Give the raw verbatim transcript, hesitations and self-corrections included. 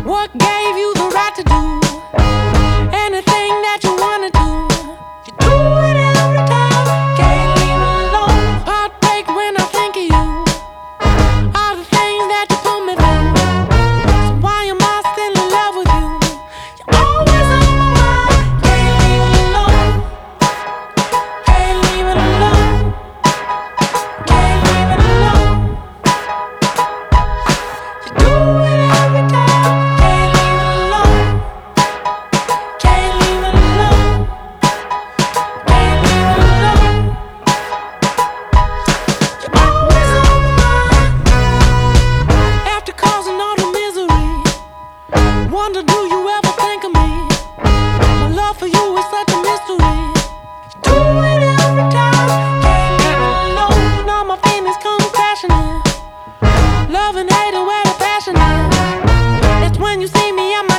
What gave you the right to do anything that you wanna do? You do it every time, can't leave it alone. Heartbreak when I think of you, all the things that you put me through. So why am I still in love with you? You're always on my mind, can't leave it alone. Can't leave it alone. Can't leave it alone. You do it every time. Wonder, do you ever think of me? My love for you is such a mystery. You do it every time, can't leave it alone. All my feelings come passionate. Love and hate are where the passion is. It's when you see me, I'm